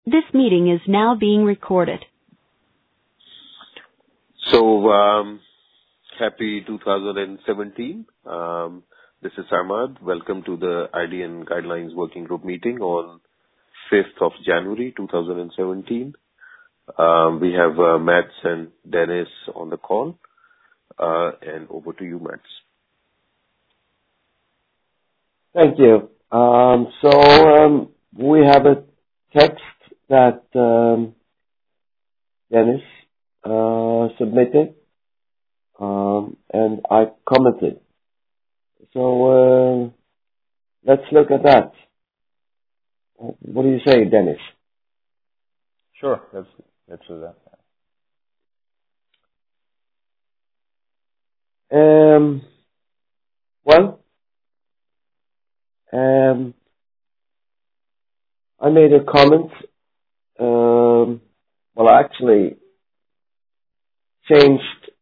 This meeting is now being recorded. So, happy 2017. This is Ahmad. Welcome to the IDN Guidelines Working Group meeting on 5th of January 2017. We have Mats and Dennis on the call. And over to you, Mats. Thank you. We have a text that Dennis submitted, and I commented. So let's look at that. What do you say, Dennis? Sure, let's do that. I made a comment. I actually changed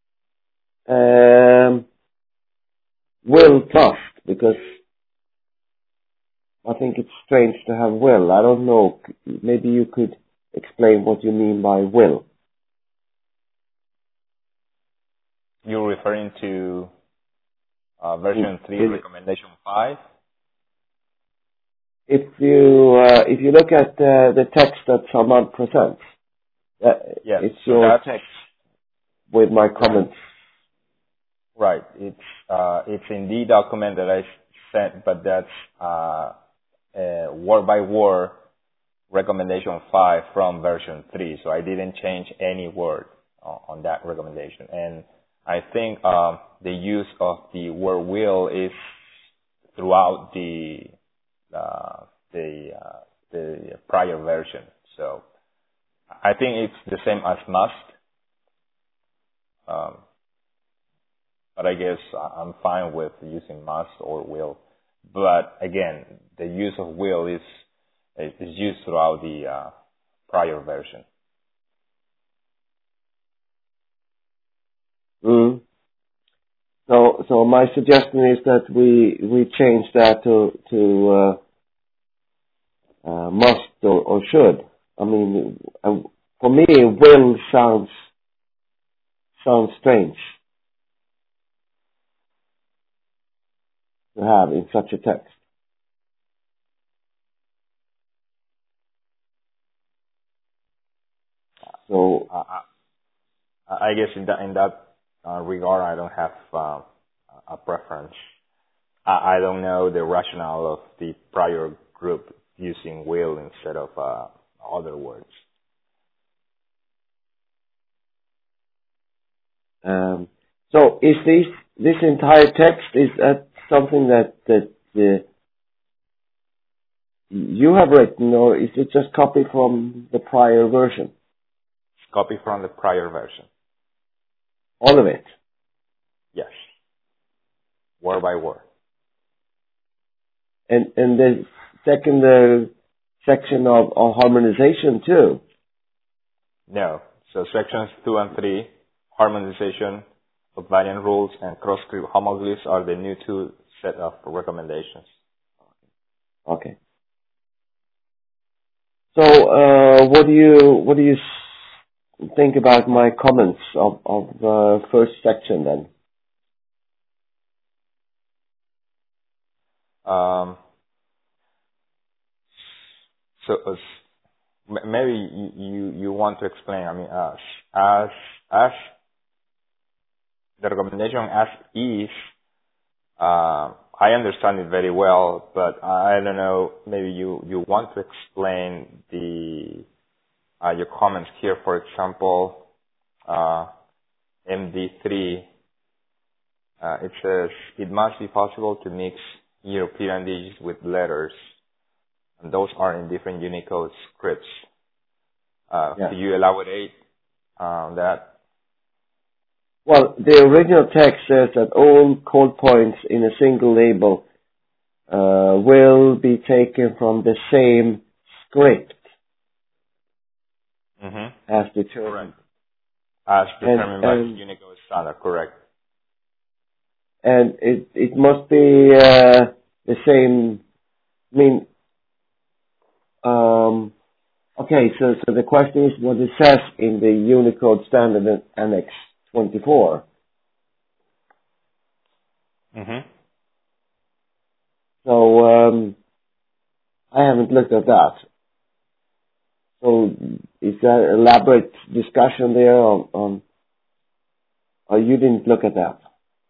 will trust because I think it's strange to have will. I don't know. Maybe you could explain what you mean by will. You're referring to version 3, recommendation 5? If you look at the text that someone presents, yes, it's your text with my comments. Right. It's in the document that I sent, but that's word by word recommendation 5 from version 3. So I didn't change any word on that recommendation. And I think the use of the word will is throughout the prior version. So I think it's the same as must. But I guess I'm fine with using must or will. But again, the use of will is used throughout the prior version. So my suggestion is that we change that to must or should. I mean, for me, will sounds strange to have in such a text. So I guess in that regard, I don't have a preference. I don't know the rationale of the prior group using will instead of other words. So is this entire text, is that something that you have written, or is it just copied from the prior version? It's copied from the prior version. All of it? Yes. Word by word. And the second section of harmonization too? No. So sections 2 and 3, harmonization of variant rules and cross-script homoglyphs are the new 2 set of recommendations. Okay. So what do you think about my comments of the first section then? So maybe you want to explain. I mean, as the recommendation as is, I understand it very well, but I don't know. Maybe you want to explain your comments here. For example, MD3. It says it must be possible to mix European digits with letters, and those are in different Unicode scripts. Do you elaborate on that? Well, the original text says that all code points in a single label will be taken from the same script as determined. Correct. As determined by the Unicode standard, correct. And it must be the same, I mean, Okay, so the question is what it says in the Unicode Standard Annex 24. Mm-hmm. So I haven't looked at that. So is there elaborate discussion there on or you didn't look at that?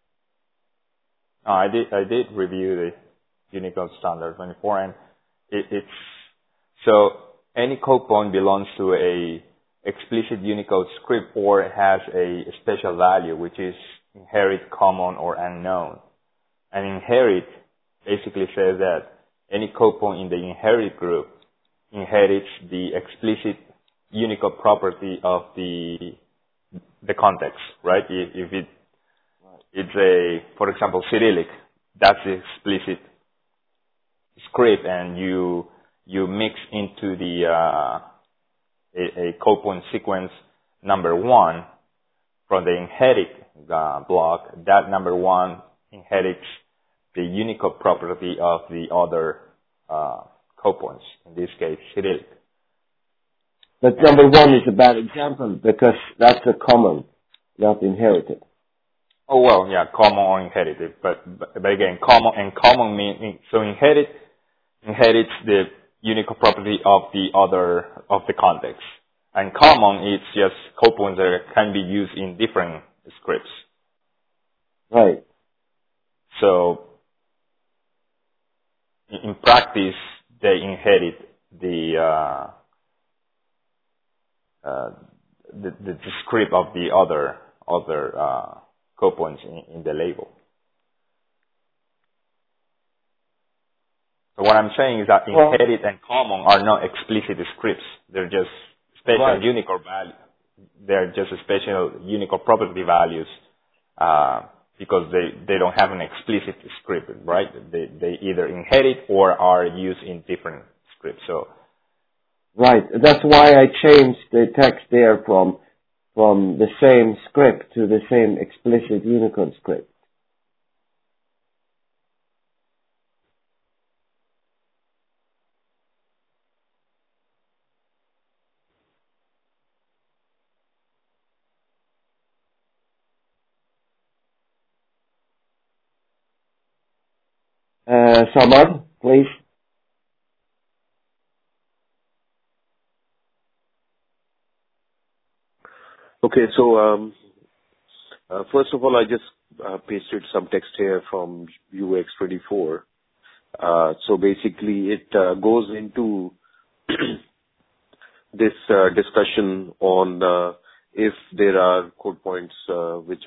I did review the Unicode Standard 24, and it's so any code point belongs to a explicit Unicode script or has a special value, which is inherit, common, or unknown. And inherit basically says that any code point in the inherit group inherits the explicit Unicode property of the context, right? If it's for example, Cyrillic, that's the explicit script, and you mix into the a code point sequence number 1 from the inherit block. That number 1 inherits the Unicode property of the other code points, in this case Cyrillic. But number 1 is a bad example because that's a common, not inherited. Oh well, yeah, common or inherited, but again, common means so inherits the Unicode property of the context, and common is just code points that can be used in different scripts. Right. So in practice, they inherit the script of the other code points in the label. So what I'm saying is that inherit and common are not explicit scripts. They're just special Unicode value. They're just special Unicode property values because they don't have an explicit script, right? They either inherit or are used in different scripts. So right. That's why I changed the text there from the same script to the same explicit Unicode script. Samad, please. Okay, so first of all, I just pasted some text here from UX24. So basically, it goes into this discussion on if there are code points which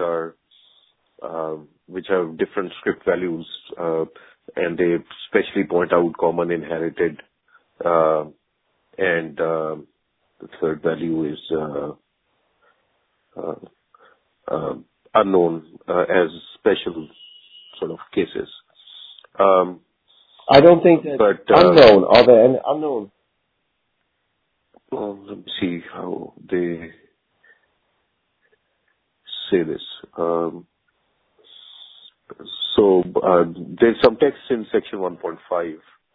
have different script values, and they specially point out common, inherited, and the third value is unknown as special sort of cases. I don't think that unknown. Are there any unknown? Well, let me see how they say this. So there's some text in section 1.5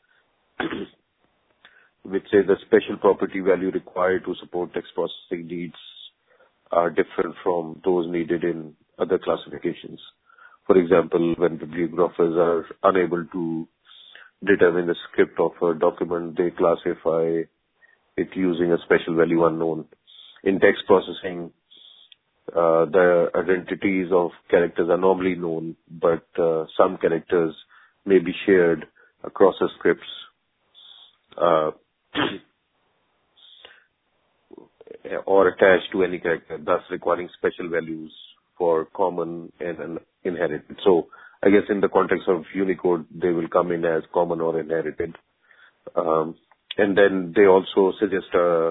which says the special property value required to support text processing needs are different from those needed in other classifications. For example, when bibliographers are unable to determine the script of a document, they classify it using a special value unknown. In text processing, the identities of characters are normally known, but some characters may be shared across the scripts or attached to any character, thus requiring special values for common and inherited. So I guess in the context of Unicode, they will come in as common or inherited. And then they also suggest,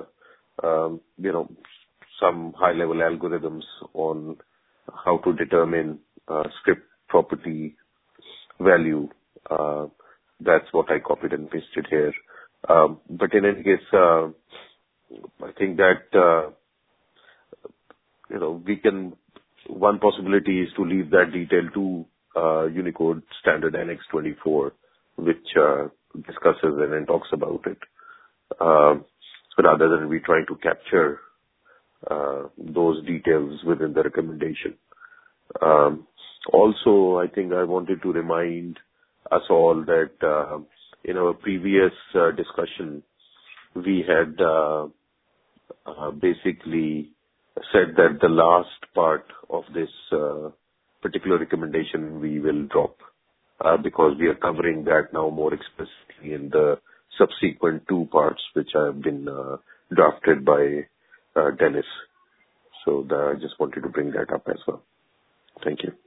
some high-level algorithms on how to determine script property value. That's what I copied and pasted here. But in any case, I think that, one possibility is to leave that detail to Unicode Standard Annex 24, which discusses and talks about it. rather than we try to capture those details within the recommendation. Also, I think I wanted to remind us all that in our previous discussion, we had basically said that the last part of this particular recommendation we will drop because we are covering that now more explicitly in the subsequent two parts which have been drafted by Dennis. So I just wanted to bring that up as well. Thank you.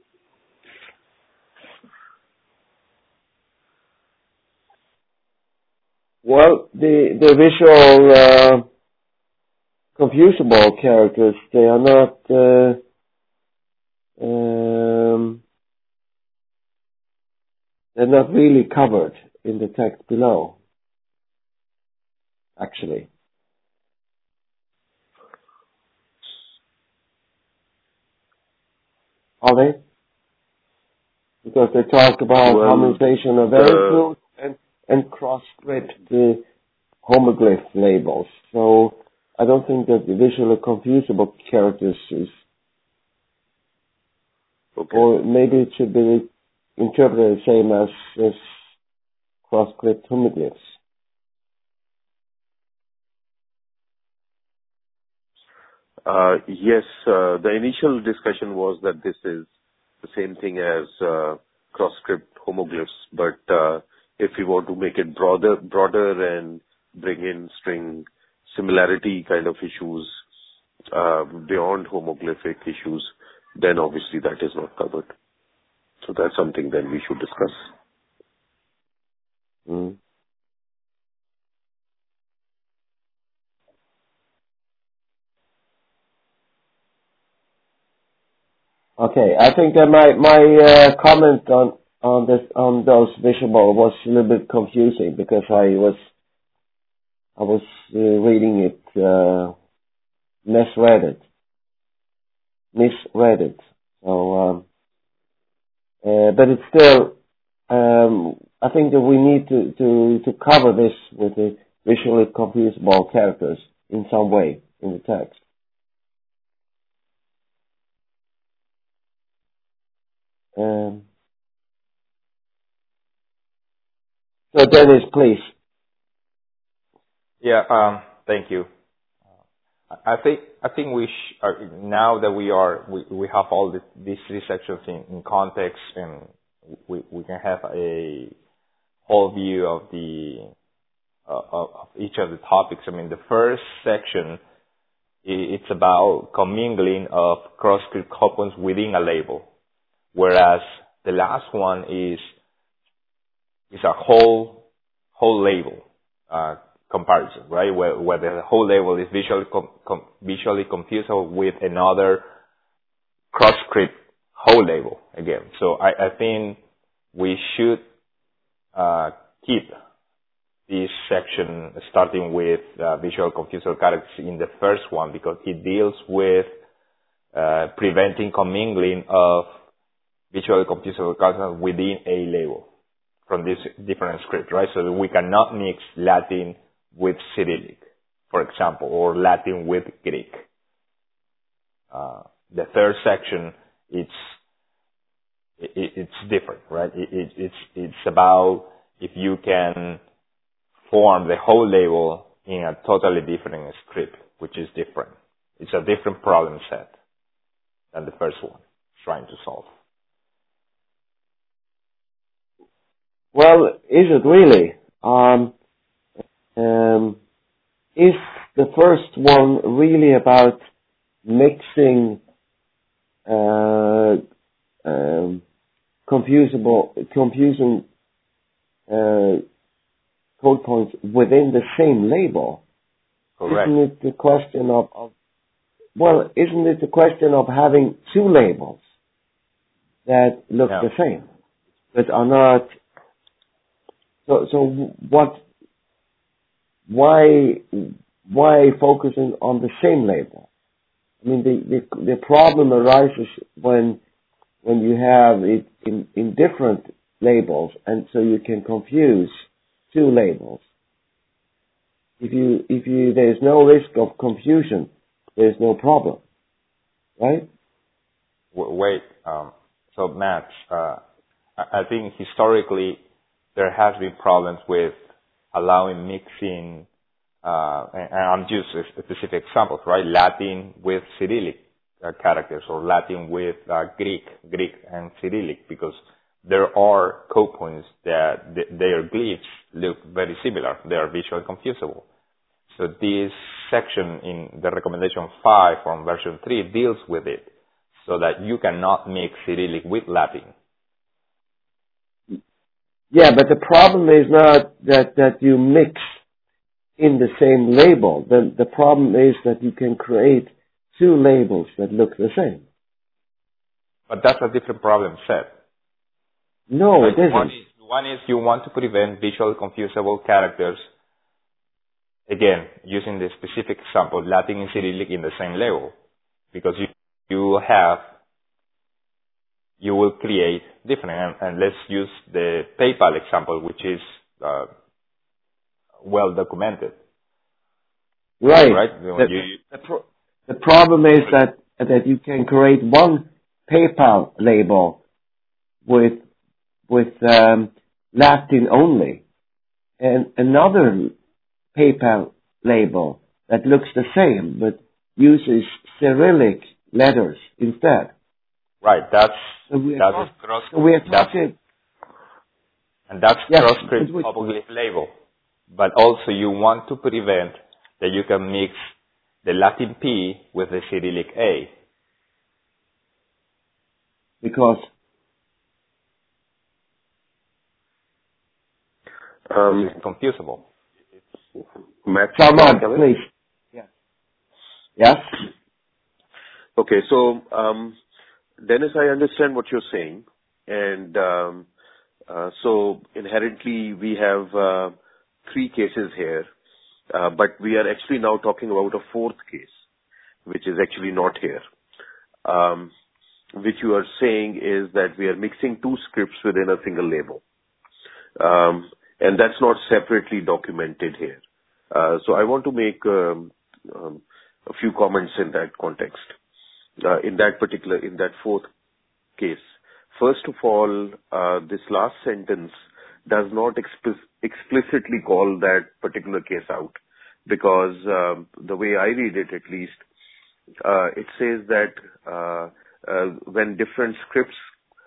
Well, the visual confusable characters, they are not they're not really covered in the text below, actually. Are they? Because they talk about harmonization of variables and cross-script the homoglyph labels. So I don't think that the visually confusable characters is, okay. Or maybe it should be interpreted the same as cross-script homoglyphs. Yes, the initial discussion was that this is the same thing as cross-script homoglyphs, but if we want to make it broader and bring in string similarity kind of issues beyond homoglyphic issues, then obviously that is not covered. So that's something then we should discuss. Mm. Okay, I think that my comment on those visual was a little bit confusing because I was reading it misread it. So, but it's still I think that we need to cover this with the visually confusable characters in some way in the text. So Dennis, please. Yeah, thank you. I think we now that we have all these three sections in context, and we can have a whole view of of each of the topics. I mean, the first section, it's about commingling of cross-script components within a label, whereas the last one is a whole label comparison, right? Where the whole label is visually confusable with another cross-script whole label again. So I think we should keep this section starting with visual confusable characters in the first one because it deals with preventing commingling of visually confusable characters within a label from this different script, right? So that we cannot mix Latin with Cyrillic, for example, or Latin with Greek. The third section, it's different, right? It's about if you can form the whole label in a totally different script, which is different. It's a different problem set than the first one trying to solve. Well, is it really? Is the first one really about mixing confusing code points within the same label? Correct. Isn't it the question isn't it the question of having two labels that look the same, but are not? So why focusing on the same label? I mean, the problem arises when you have it in different labels, and so you can confuse two labels. there's no risk of confusion, there's no problem, right? Wait, so Matt, I think historically there has been problems with allowing mixing, and I'm just specific examples, right? Latin with Cyrillic characters, or Latin with Greek and Cyrillic, because there are code points that their glyphs look very similar. They are visually confusable. So this section in the recommendation 5 from version 3 deals with it, so that you cannot mix Cyrillic with Latin. Yeah, but the problem is not that you mix in the same label. The problem is that you can create two labels that look the same. But that's a different problem set. No, it isn't. One is you want to prevent visually confusable characters, again, using the specific example, Latin and Cyrillic in the same label, because you will create different, and let's use the PayPal example, which is well documented. Right. The problem is that you can create one PayPal label with Latin only, and another PayPal label that looks the same but uses Cyrillic letters instead. Right. That's cross-script apoglyph label. But also you want to prevent that you can mix the Latin P with the Cyrillic A. Because it's confusable. Salman, please. Yes? Okay, so Dennis, I understand what you're saying, and so inherently we have 3 cases here, but we are actually now talking about a 4th case, which is actually not here. Which you are saying is that we are mixing 2 scripts within a single label, and that's not separately documented here. So I want to make a few comments in that context. In that 4th case, first of all, this last sentence does not explicitly call that particular case out, because the way I read it, at least, it says that when different scripts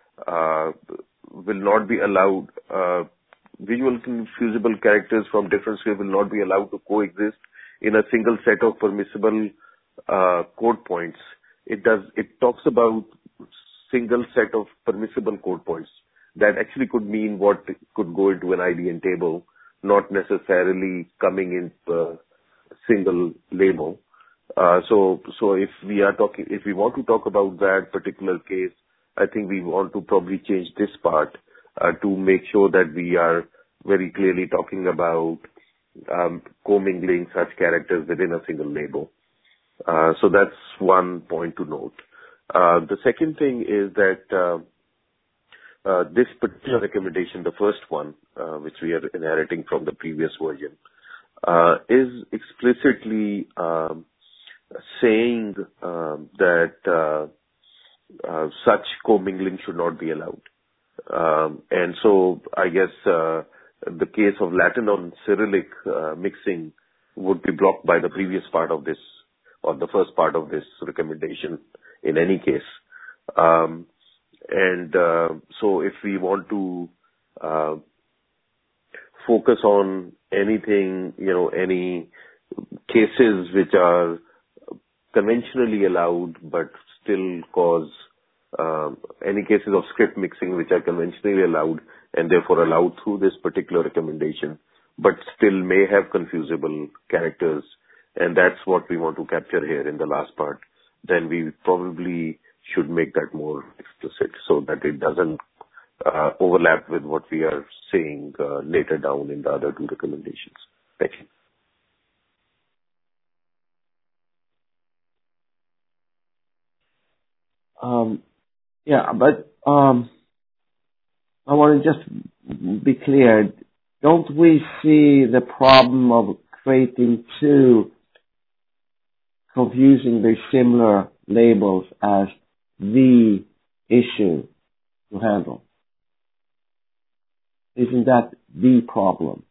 will not be allowed, visual confusable characters from different scripts will not be allowed to coexist in a single set of permissible code points. It talks about single set of permissible code points. That actually could mean what could go into an IDN table, not necessarily coming in a single label. So if we want to talk about that particular case, I think we want to probably change this part to make sure that we are very clearly talking about commingling such characters within a single label. So that's one point to note. The second thing is that this particular recommendation, the first one, which we are inheriting from the previous version, is explicitly saying that such commingling should not be allowed. And so I guess the case of Latin on Cyrillic mixing would be blocked by the previous part of this, or the first part of this recommendation in any case. So if we want to focus on anything, any cases which are conventionally allowed but still cause any cases of script mixing which are conventionally allowed and therefore allowed through this particular recommendation, but still may have confusable characters, and that's what we want to capture here in the last part, then we probably should make that more explicit so that it doesn't overlap with what we are saying later down in the other 2 recommendations. Thank you. But I want to just be clear. Don't we see the problem of creating two confusingly similar labels as the issue to handle? Isn't that the problem?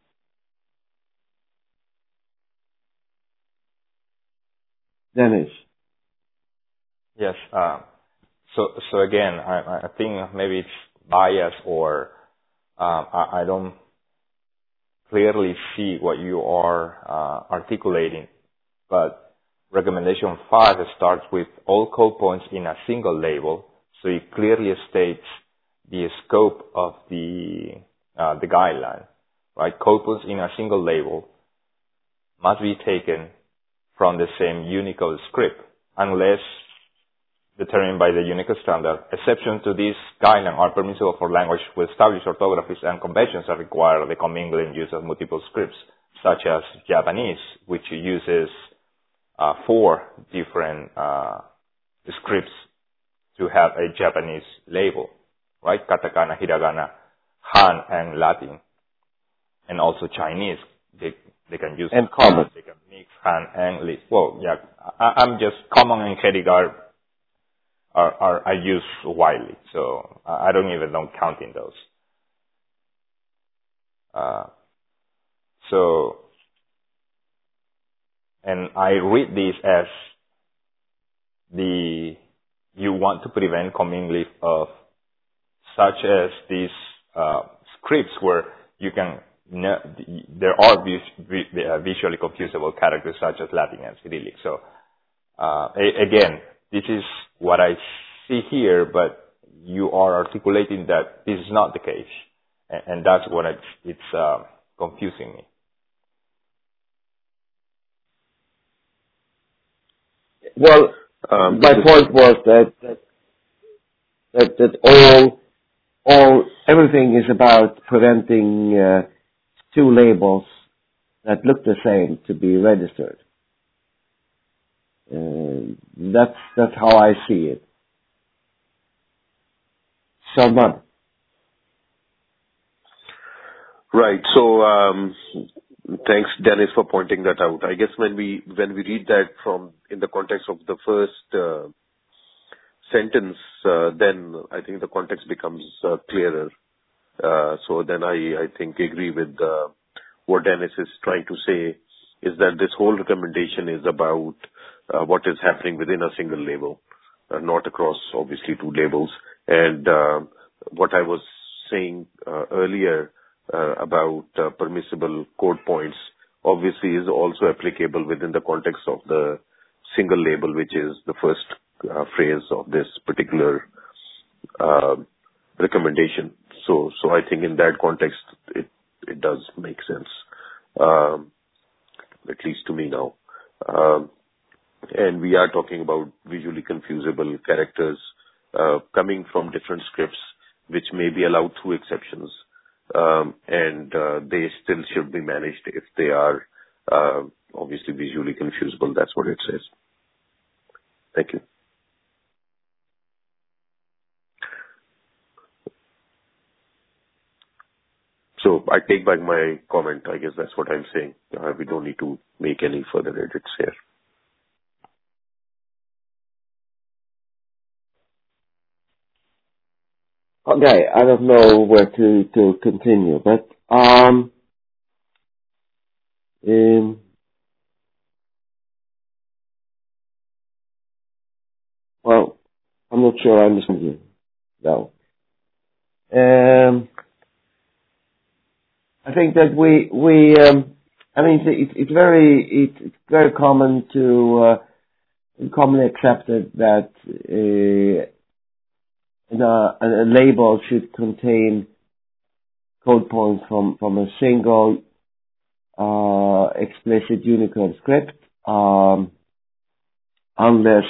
Dennis? Yes. So again, I think maybe it's bias, or I don't clearly see what you are articulating. But recommendation 5 starts with all code points in a single label, so it clearly states the scope of the guideline, right? Code points in a single label must be taken from the same Unicode script, unless determined by the Unicode standard. Exceptions to this guideline are permissible for language with established orthographies and conventions that require the commingling use of multiple scripts, such as Japanese, which uses 4 different scripts to have a Japanese label, right? Katakana, Hiragana, Han, and Latin. And also Chinese, they can use and common. They can mix Han and Li. Well, yeah, I'm just common and Hedigar are used widely, so I don't even know counting those. And I read this as you want to prevent commingling of such as these scripts where you can there are visually confusable characters such as Latin and Cyrillic. So again, this is what I see here, but you are articulating that this is not the case, and that's what it's confusing me. Well, my point was that everything is about preventing two labels that look the same to be registered. That's how I see it. Salman. Right. So thanks, Dennis, for pointing that out. I guess when we read that from in the context of the first sentence, then I think the context becomes clearer. So then I think agree with what Dennis is trying to say, is that this whole recommendation is about what is happening within a single label, not across obviously two labels. And what I was saying earlier about permissible code points obviously is also applicable within the context of the single label, which is the first phrase of this particular recommendation. So I think in that context, it does make sense, at least to me now. And we are talking about visually confusable characters coming from different scripts, which may be allowed through exceptions, and they still should be managed if they are obviously visually confusable. That's what it says. Thank you. So I take back my comment. I guess that's what I'm saying. We don't need to make any further edits here. Okay, I don't know where to continue, but well, I'm not sure I understand you, though. I think that I mean, it's very common to commonly accepted that a label should contain code points from a single explicit Unicode script, unless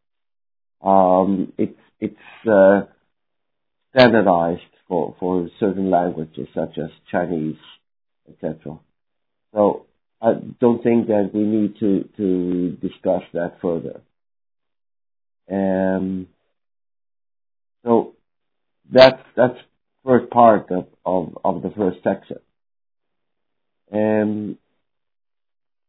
it's standardized for certain languages such as Chinese, etc. So I don't think that we need to discuss that further. So that's first part of the first section.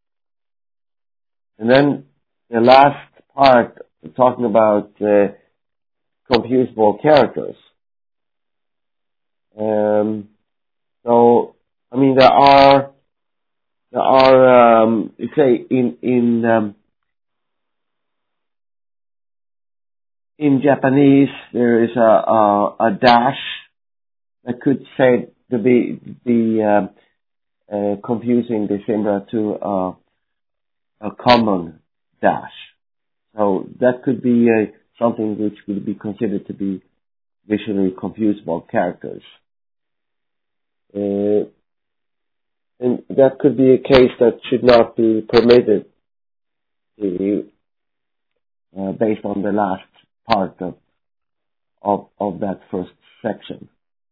And then the last part, talking about confusable characters. So, I mean, there are, say, in Japanese, there is a dash that could say to be confusing, similar to a common dash. So that could be something which would be considered to be visually confusable characters. And that could be a case that should not be permitted based on the last part of that first section.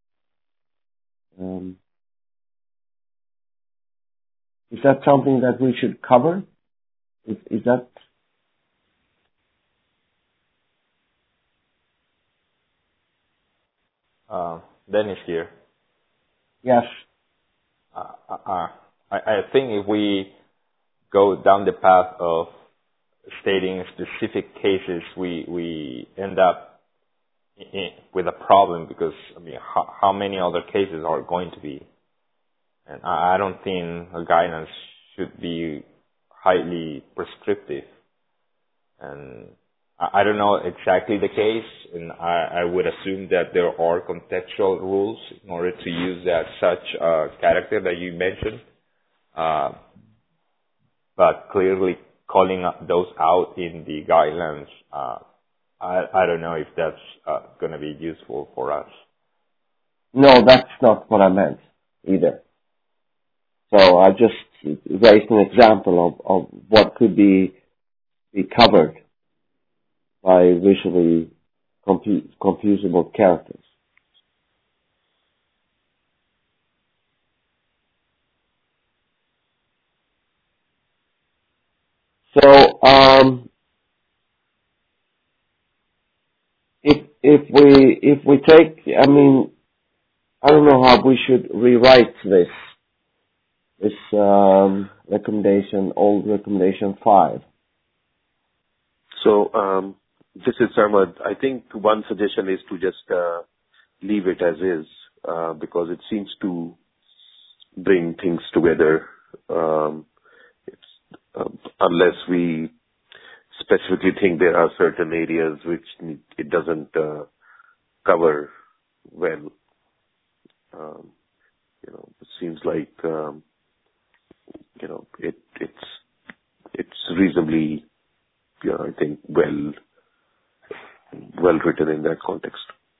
Is that something that we should cover? Is that? Dennis here. Yes. I think if we go down the path of stating specific cases, we end up with a problem, because, I mean, how many other cases are going to be? And I don't think a guidance should be highly prescriptive. And I don't know exactly the case, and I would assume that there are contextual rules in order to use that such character that you mentioned. But clearly calling those out in the guidelines, I don't know if that's going to be useful for us. No, that's not what I meant either. So I just raised an example of what could be covered by visually confusable characters. So, if we take, I mean, I don't know how we should rewrite this recommendation, old recommendation 5. So, this is Sarmad. I think one suggestion is to just leave it as is, because it seems to bring things together. Unless we specifically think there are certain areas which it doesn't cover well. It seems like it's reasonably, I think well written in that context.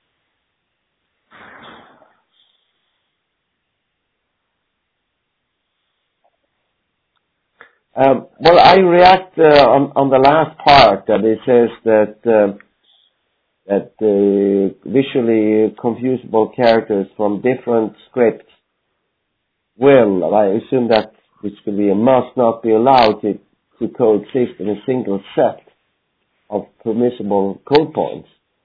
Well, I react on the last part that it says that visually confusable characters from different scripts will, I assume that which could be a must not be allowed to coexist in a single set of permissible code points,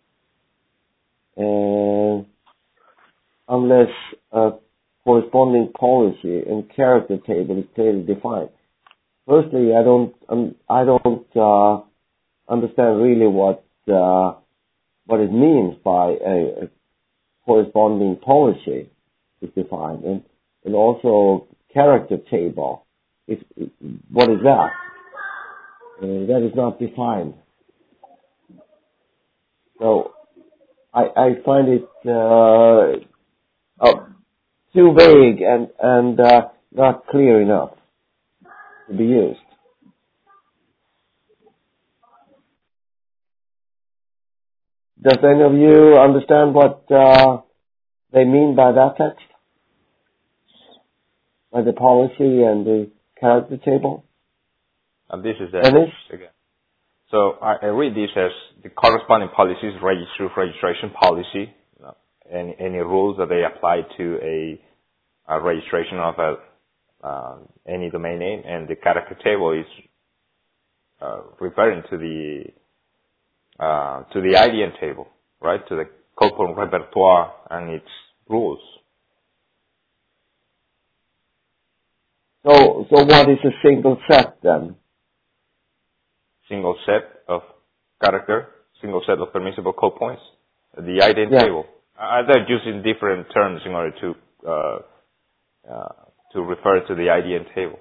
unless a corresponding policy and character table is clearly defined. Firstly, I don't understand really what it means by a corresponding policy is defined, and also character table. What is that? That is not defined. So I find it too vague and not clear enough to be used. Does any of you understand what they mean by that text? By the policy and the character table? And this is Dennis? again. So I read this as the corresponding policies, registration policy, any rules that they apply to a registration of any domain name, and the character table is referring to the IDN table, right? To the Codepoint repertoire and its rules. So what is a single set then? single set of character, single set of permissible code points, the ident table. They're using different terms in order to refer to the ident table.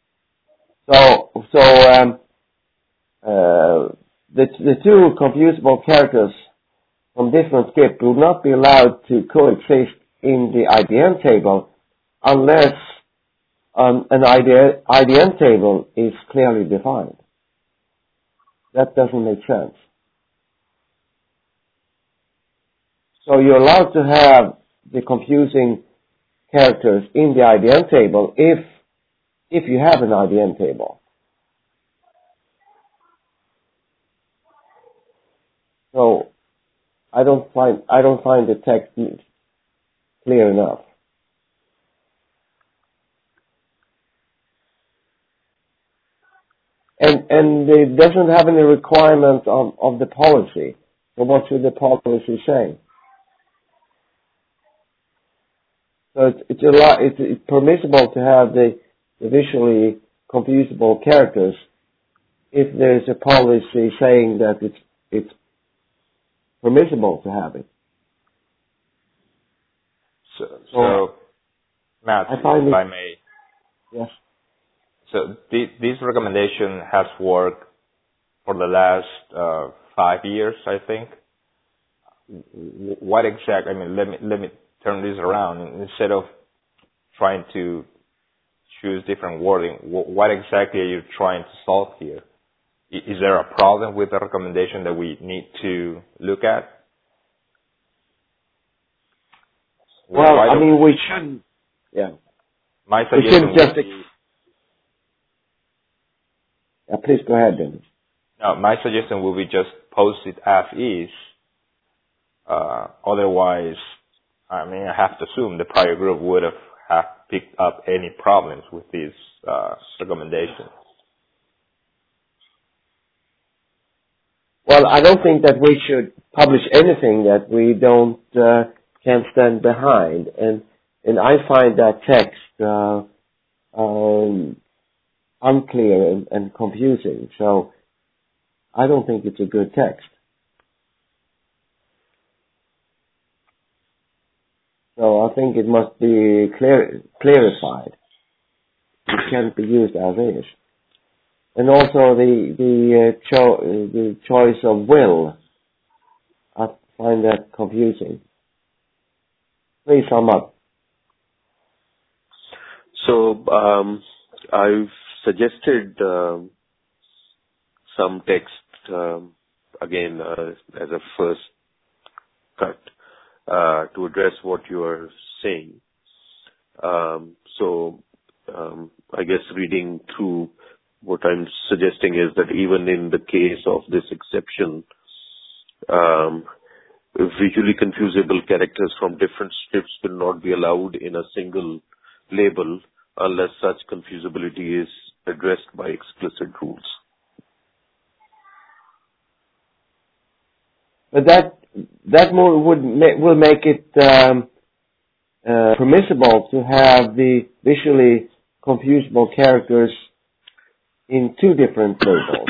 The two composable characters from different script will not be allowed to coexist in the IDN table unless an IDN table is clearly defined. That doesn't make sense. So you're allowed to have the confusing characters in the IDN table if you have an IDN table. So I don't find the text clear enough. And it doesn't have any requirement of the policy. So what should the policy say? So it's permissible to have the visually composable characters if there's a policy saying that it's permissible to have it. So Matt, if I may. Yes. So this recommendation has worked for the last 5 years, I think. What exactly? I mean, let me turn this around. Instead of trying to choose different wording, what exactly are you trying to solve here? Is there a problem with the recommendation that we need to look at? Well, I mean, we shouldn't. Yeah. My suggestion would be. Please go ahead, Dennis. No, my suggestion would be just post it as is. Otherwise, I mean, I have to assume the prior group would have picked up any problems with this recommendation. Well, I don't think that we should publish anything that we can't stand behind, and I find that text unclear and confusing. So I don't think it's a good text. So I think it must be clarified. It can't be used as is. And also the choice of will, I find that confusing. Please sum up. So I've suggested some text again as a first cut to address what you are saying. So I guess reading through, what I'm suggesting is that even in the case of this exception, visually confusable characters from different scripts will not be allowed in a single label unless such confusability is addressed by explicit rules. But that will make it permissible to have the visually confusable characters in two different labels.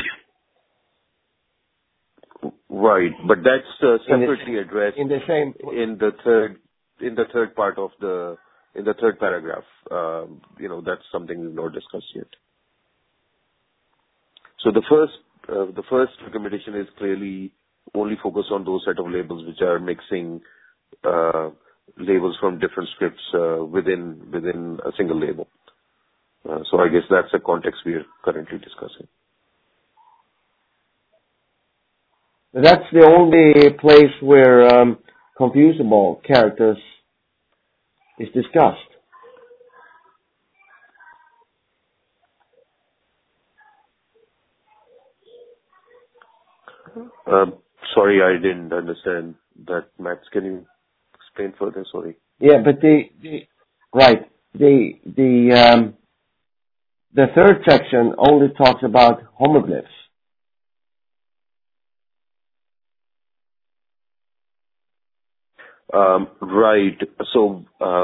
Right, but that's separately addressed in the same in the third part of in the third paragraph. That's something we've not discussed yet. So the first recommendation is clearly only focus on those set of labels which are mixing labels from different scripts within a single label. So I guess that's the context we are currently discussing. That's the only place where confusable characters is discussed. Sorry, I didn't understand that, Max. Can you explain further? Sorry. Yeah, but the third section only talks about homoglyphs. Right. So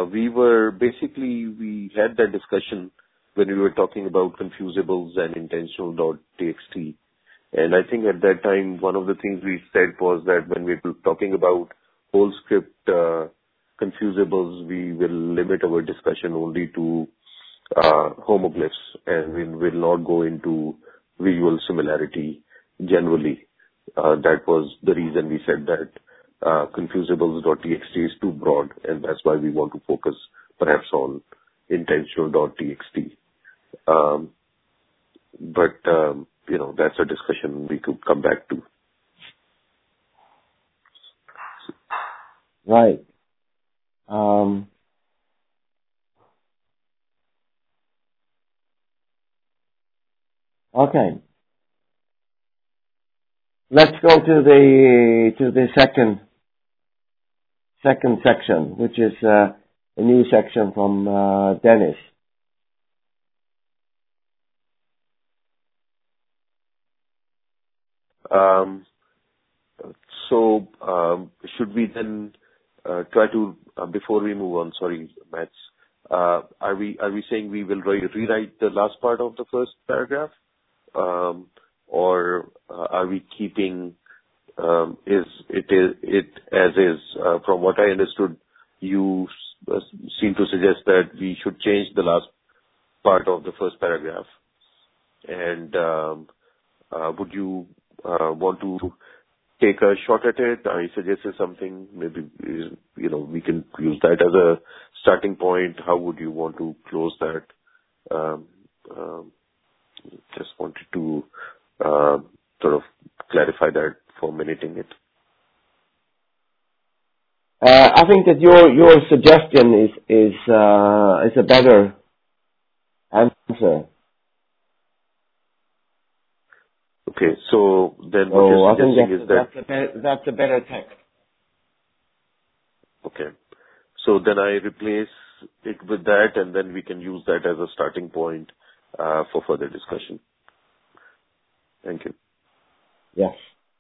we had that discussion when we were talking about confusables and intentional.txt. And I think at that time, one of the things we said was that when we were talking about whole script confusables, we will limit our discussion only to homoglyphs, and we will not go into visual similarity generally. That was the reason we said that confusables.txt is too broad, and that's why we want to focus perhaps on intentional.txt. That's a discussion we could come back to. Right. Okay. Let's go to the second section, which is a new section from Dennis. Should we then try to, before we move on, sorry, Mats, are we saying we will rewrite the last part of the first paragraph, or are we keeping it as is? From what I understood, you seem to suggest that we should change the last part of the first paragraph. And would you want to take a shot at it? I suggested something. Maybe we can use that as a starting point. How would you want to close that? Just wanted to sort of clarify that for minuting it. I think that your suggestion is a better answer. Okay, so then what you're suggesting is that that's a better text. Okay, so then I replace it with that, and then we can use that as a starting point for further discussion. Thank you. Yes.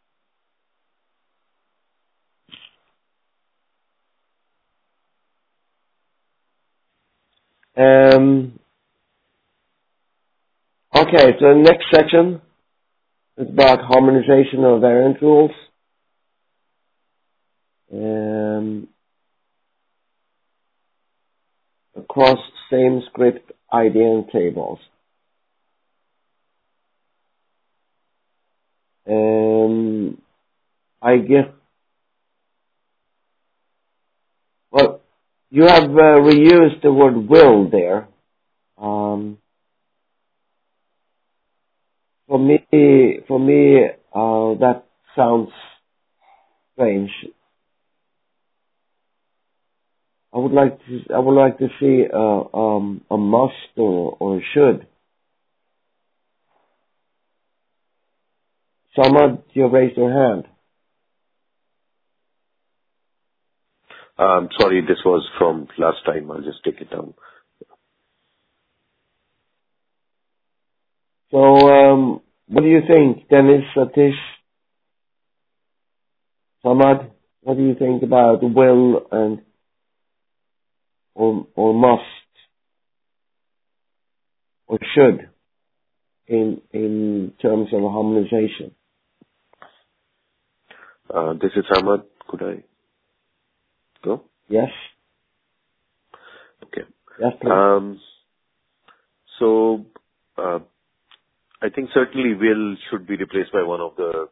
Okay, so the next section is about harmonization of variant rules. Across same script IDN tables. I guess, well, you have reused the word will there. For me, that sounds strange. I would like to see a must or a should. Samad, you raised your hand. Sorry, this was from last time. I'll just take it down. So, what do you think, Dennis, Satish, Samad? What do you think about will and or must or should in terms of harmonization? This is Ahmad. Could I go? Yes. Okay. Yes, please. I think certainly will should be replaced by one of the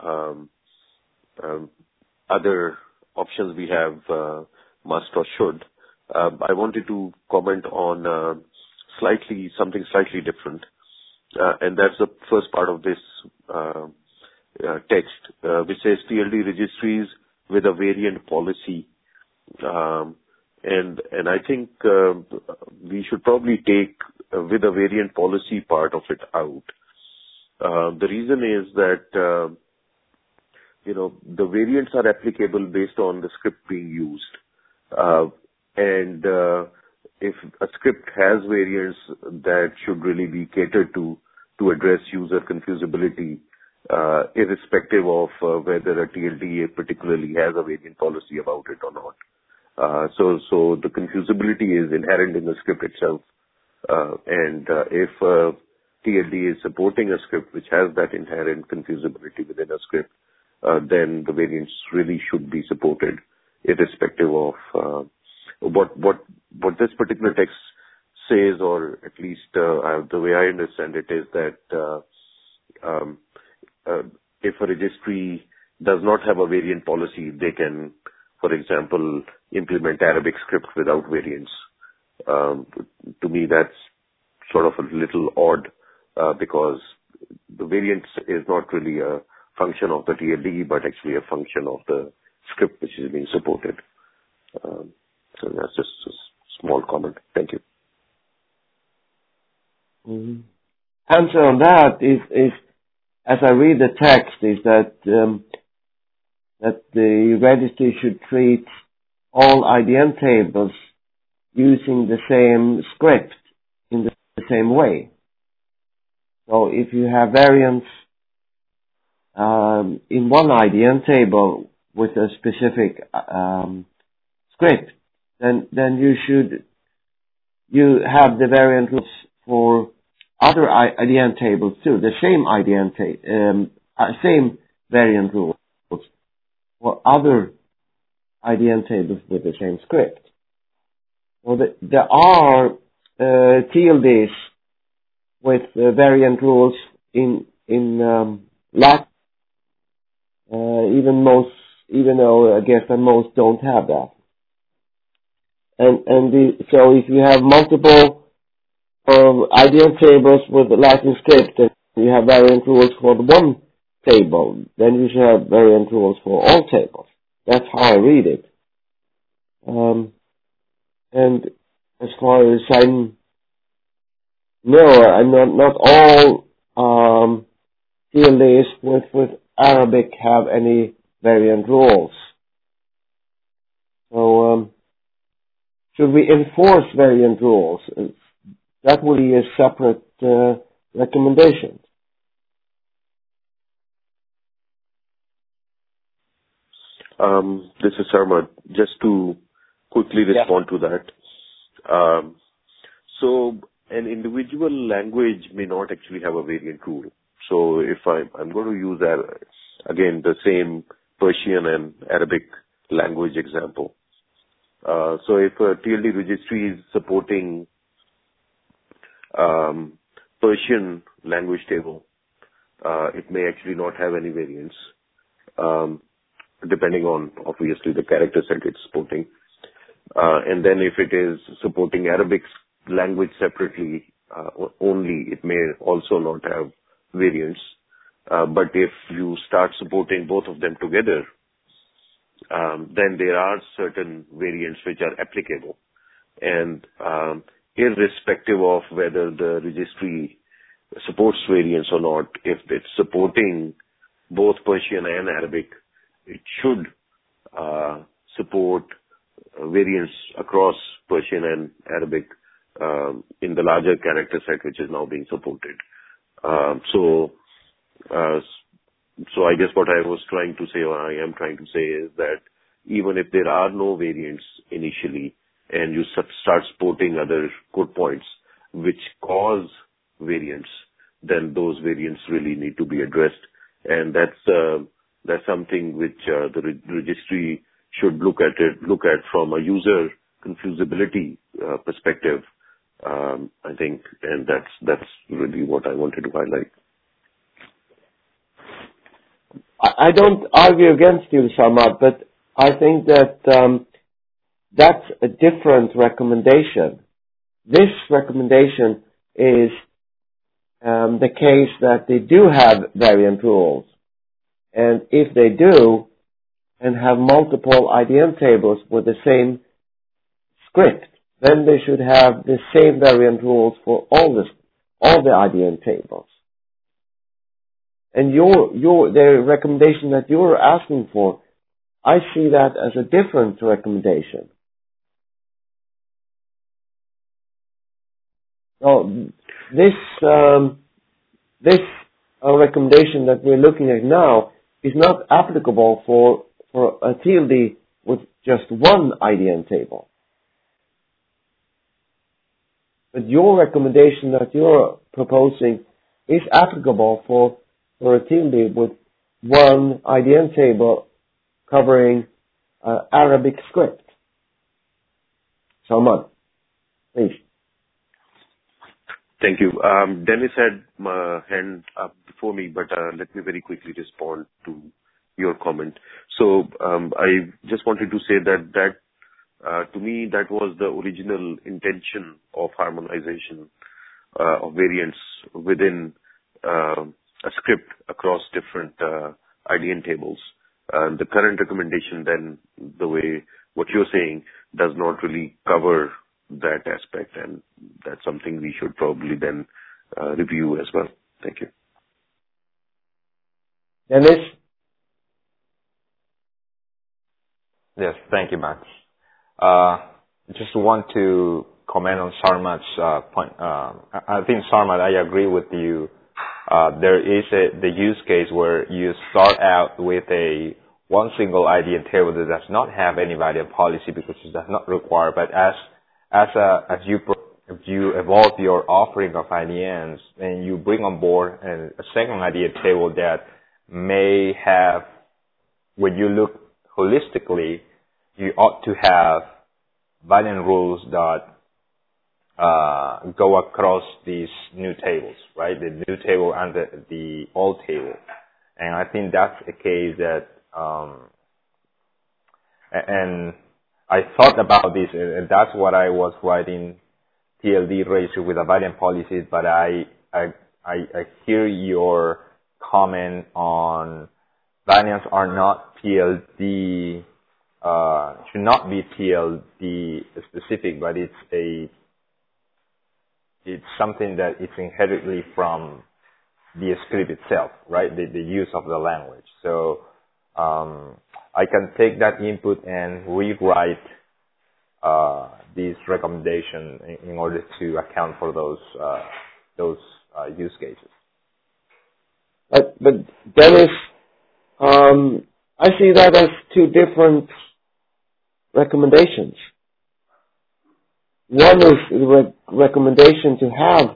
other options we have, must or should. I wanted to comment on something slightly different, and that's the first part of this text, which says TLD registries with a variant policy. And I think we should probably take with a variant policy part of it out. The reason is that the variants are applicable based on the script being used, and if a script has variants that should really be catered to address user confusability, irrespective of whether a TLD particularly has a variant policy about it or not. So the confusability is inherent in the script itself. And if TLD is supporting a script which has that inherent confusability within a script, then the variants really should be supported, irrespective of what this particular text says, or at least the way I understand it is that if a registry does not have a variant policy, they can, for example, implement Arabic script without variants. To me, that's sort of a little odd because the variants is not really a function of the TLD, but actually a function of the script which is being supported. So that's just a small comment. Thank you. Mm-hmm. Answer on that is as I read the text, is that that the registry should treat all IDN tables using the same script in the same way. So if you have variants in one IDN table with a specific script, then you have the variant rules for other IDN tables too, the same IDN same variant rules for other IDN tables with the same script. So there are TLDs with variant rules in Latin, even though I guess that most don't have that. So if you have multiple IDN tables with the Latin script, and you have variant rules for the one table, then you should have variant rules for all tables. That's how I read it. And as far as I know, I'm not all TLDs with Arabic have any variant rules. So should we enforce variant rules? That will be a separate recommendation. This is Sarmad. Just to quickly respond to that. So an individual language may not actually have a variant rule. So if I'm going to use again the same Persian and Arabic language example. So if a TLD registry is supporting Persian language table, it may actually not have any variants, depending on obviously the character set it's supporting. And then if it is supporting Arabic language separately only, it may also not have variants. But if you start supporting both of them together, then there are certain variants which are applicable. And irrespective of whether the registry supports variants or not, if it's supporting both Persian and Arabic, it should support variants across Persian and Arabic in the larger character set which is now being supported. So I guess what I was trying to say, or I am trying to say, is that even if there are no variants initially, and you start supporting other code points which cause variants, then those variants really need to be addressed. And that's something which the registry should look at from a user confusability perspective, I think, and that's really what I wanted to highlight. I don't argue against you, Sarmad, but I think that that's a different recommendation. This recommendation is the case that they do have variant rules. And if they do, and have multiple IDN tables with the same script, then they should have the same variant rules for all the IDN tables. And the recommendation that you're asking for, I see that as a different recommendation. So this recommendation that we're looking at now is not applicable for a TLD with just one IDN table. But your recommendation that you're proposing is applicable for a TLD with one IDN table covering Arabic script? Salman, please. Thank you. Dennis had my hand up before me, but let me very quickly respond to your comment. So I just wanted to say that to me, that was the original intention of harmonization of variants within a script across different IDN tables. The current recommendation then, the way what you're saying, does not really cover that aspect, and that's something we should probably then review as well. Thank you. Dennis? Yes, thank you, Max. Just want to comment on Sarmad's point. I think, Sarmad, I agree with you. There is the use case where you start out with one single IDN table that does not have any variant policy because it does not require. But as you evolve your offering of IDNs and you bring on board a second IDN table that may have, when you look holistically, you ought to have variant rules that go across these new tables, right? The new table and the old table. And I think that's a case that, and I thought about this, and that's what I was writing TLD ratio with a variant policy, but I hear your comment on variants are not TLD, should not be TLD specific, but it's something that is inherently from the script itself, right? The use of the language. So I can take that input and rewrite this recommendation in order to account for those use cases. But Dennis, I see that as two different recommendations. One is the recommendation to have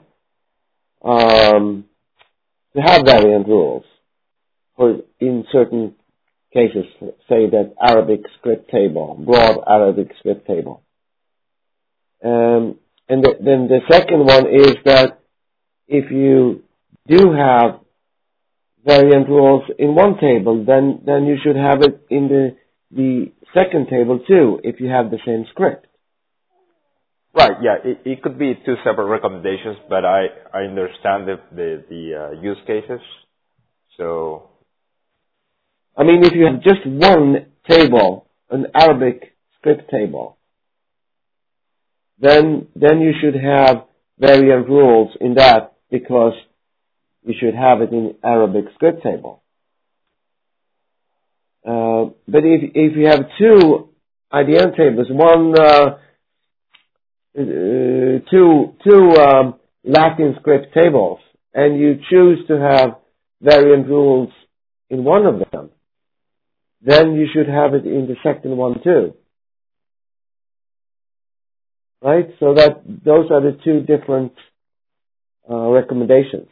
variant rules for in certain cases, say that Arabic script table, broad Arabic script table. And then the second one is that if you do have variant rules in one table, then you should have it in the second table too, if you have the same script. Right. Yeah. It could be two separate recommendations, but I understand the use cases. So, I mean, if you have just one table, an Arabic script table, then you should have variant rules in that because you should have it in Arabic script table. But if you have two IDN tables, two Latin script tables, and you choose to have variant rules in one of them, then you should have it in the second one too. Right? So that those are the two different recommendations.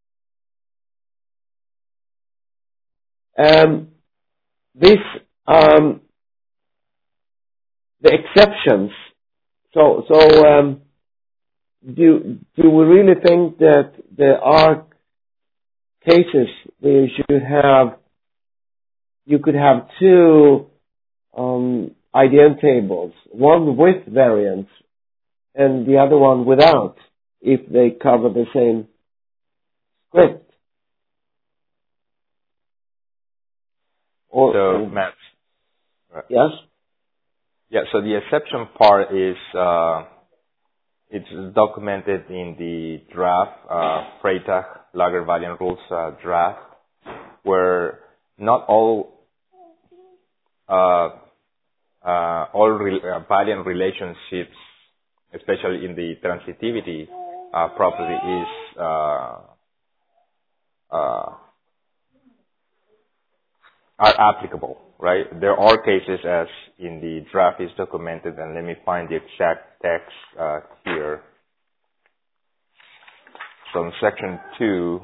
The exceptions. So do we really think that there are cases where you could have two IDN tables, one with variants and the other one without, if they cover the same script? So, Matt. Yes? Yeah, so the exception part is, it's documented in the draft, Freytag Lager variant rules draft, where not all variant relationships, especially in the transitivity property, is are applicable, right? There are cases, as in the draft is documented, and let me find the exact text here. So in section 2,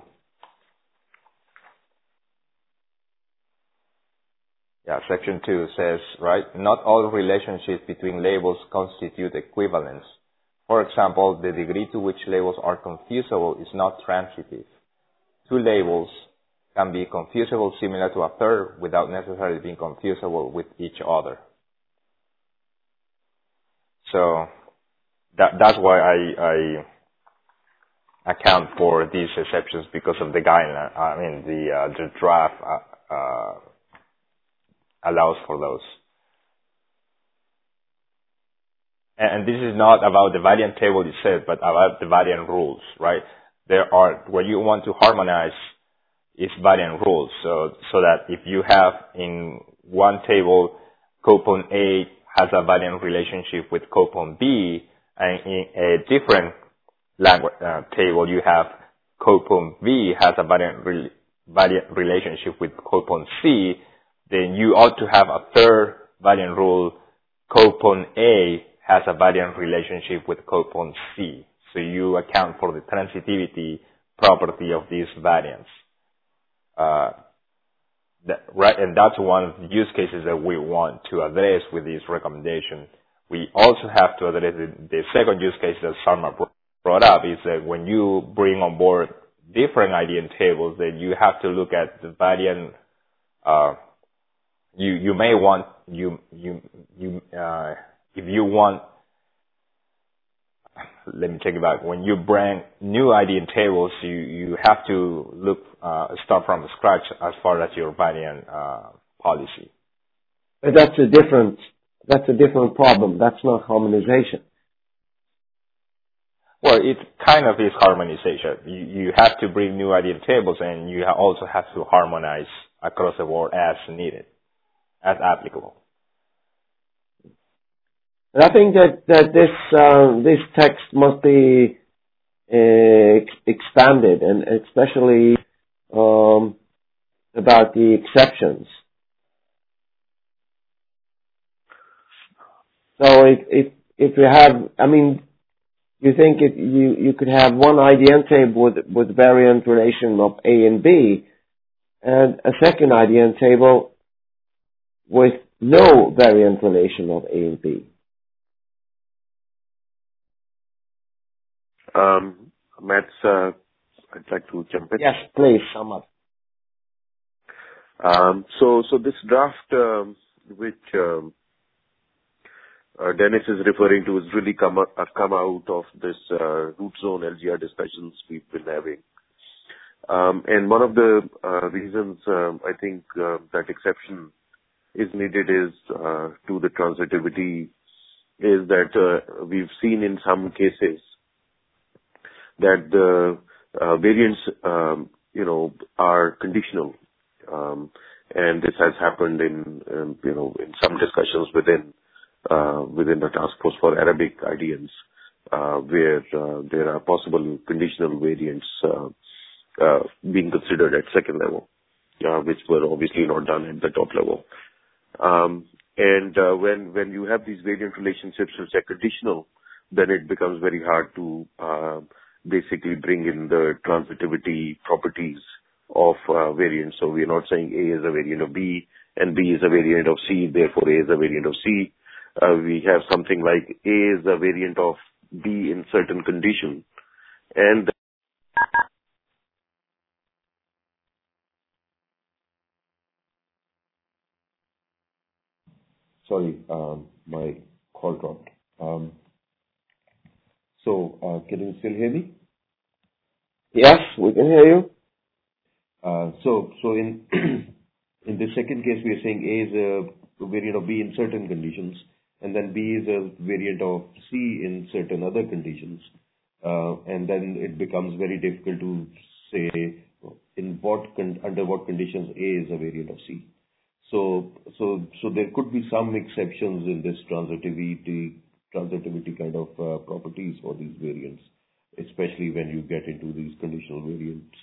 section 2 says, right, not all relationships between labels constitute equivalence. For example, the degree to which labels are confusable is not transitive. Two labels can be confusable similar to a third without necessarily being confusable with each other. So that's why I account for these exceptions because of the guideline. I mean, the draft allows for those. And this is not about the variant table itself, but about the variant rules, right? Where you want to harmonize is variant rules. So that if you have in one table, coupon A has a variant relationship with coupon B, and in a different table you have coupon B has a variant relationship with coupon C, then you ought to have a third variant rule, coupon A has a variant relationship with coupon C. So you account for the transitivity property of these variants. Right, and that's one of the use cases that we want to address with this recommendation. We also have to address the second use case that Sarma brought up, is that when you bring on board different IDN tables, then you have to look at the variant. You may want if you want. Let me take it back. When you bring new IDN tables, you have to look start from scratch as far as your variant policy. But that's a different problem. That's not harmonization. Well, it kind of is harmonization. You have to bring new IDN tables, and you also have to harmonize across the board as needed, as applicable. And I think that this text must be expanded, and especially about the exceptions. So if you have, I mean, you think you could have one IDN table with variant relation of A and B, and a second IDN table with no variant relation of A and B. Mats, I'd like to jump in. Yes, please, Samad. So this draft, which Dennis is referring to, has really come out of this root zone LGR discussions we've been having. And one of the reasons I think that exception is needed is to the transitivity, is that we've seen in some cases that the variants, are conditional, and this has happened in some discussions within the task force for Arabic IDNs, where there are possible conditional variants being considered at second level, which were obviously not done at the top level. And when you have these variant relationships which are conditional, then it becomes very hard to basically bring in the transitivity properties of variants. So we're not saying A is a variant of B and B is a variant of C, therefore A is a variant of C. We have something like A is a variant of B in certain condition, and Sorry, my call dropped. So can you still hear me? Yes, we can hear you. So in in the second case, we are saying A is a variant of B in certain conditions, and then B is a variant of C in certain other conditions, and then it becomes very difficult to say under what conditions A is a variant of C. So there could be some exceptions in this transitivity kind of properties for these variants, especially when you get into these conditional variants.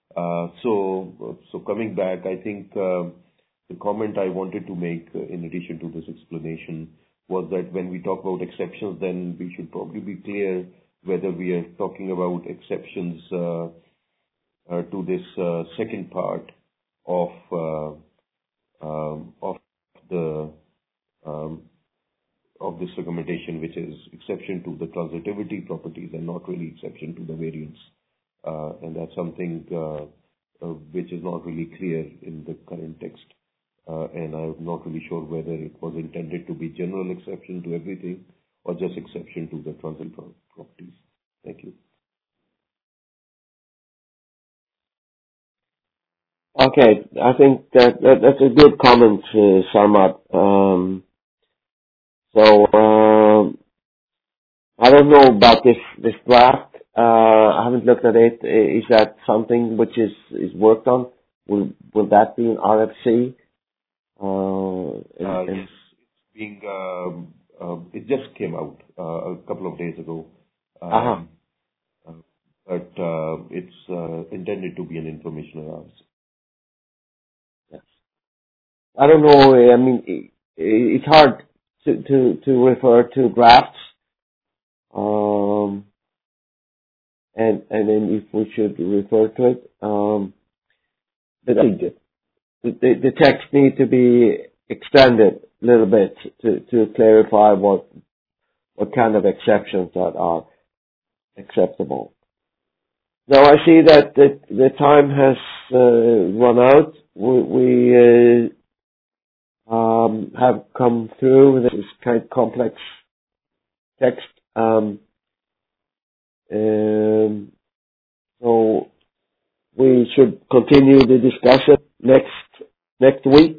So coming back, I think the comment I wanted to make in addition to this explanation was that when we talk about exceptions, then we should probably be clear whether we are talking about exceptions to this second part of the of this recommendation, which is exception to the transitivity properties and not really exception to the variance. And that's something which is not really clear in the current text. And I'm not really sure whether it was intended to be general exception to everything or just exception to the transit properties. Thank you. Okay, I think that's a good comment, Sarmad. I don't know about this draft. I haven't looked at it. Is that something which is worked on? Will that be an RFC? Yes, it's being. It just came out a couple of days ago. But it's intended to be an informational RFC. Yes. I don't know. I mean, it's hard to refer to drafts. And then if we should refer to it, but the text need to be extended a little bit to clarify what kind of exceptions that are acceptable. Now I see that the time has run out. We have come through this kind of complex text. So we should continue the discussion next week.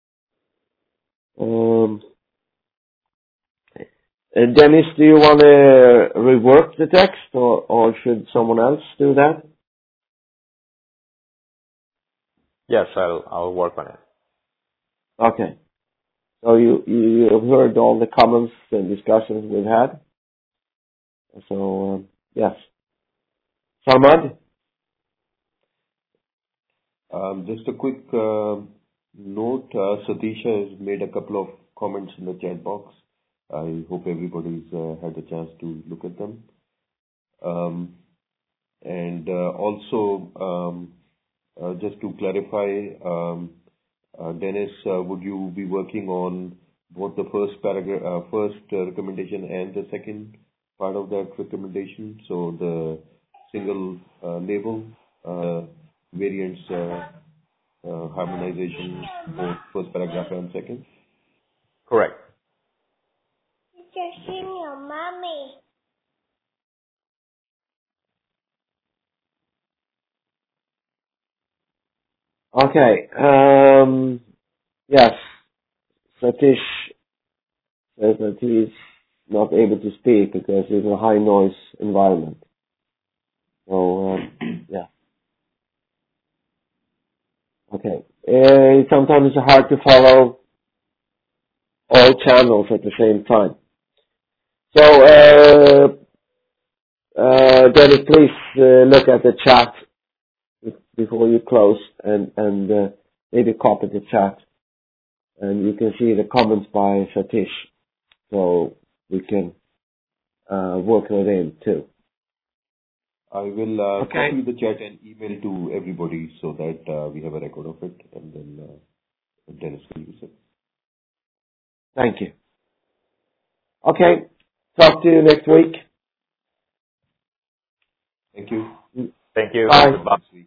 And Dennis, do you want to rework the text, or should someone else do that? Yes, I'll work on it. Okay. So you have heard all the comments and discussions we've had. So yes, Sarmad. Just a quick note. Satisha has made a couple of comments in the chat box. I hope everybody's had a chance to look at them. And also, just to clarify, Dennis, would you be working on both the first paragraph, first recommendation and the second part of that recommendation? So the single label variance harmonization, both first paragraph and second? Correct. Just sing your mommy. Okay. Yes. Satish says that he's not able to speak because it's a high noise environment. So, yeah. Okay. Sometimes it's hard to follow all channels at the same time. So, Dennis, please look at the chat before you close and maybe copy the chat. And you can see the comments by Satish. So we can work with him too. I will copy the chat and email to everybody so that we have a record of it, and then Dennis will use it. Thank you. Okay. Talk to you next week. Thank you. Thank you. Bye. Goodbye.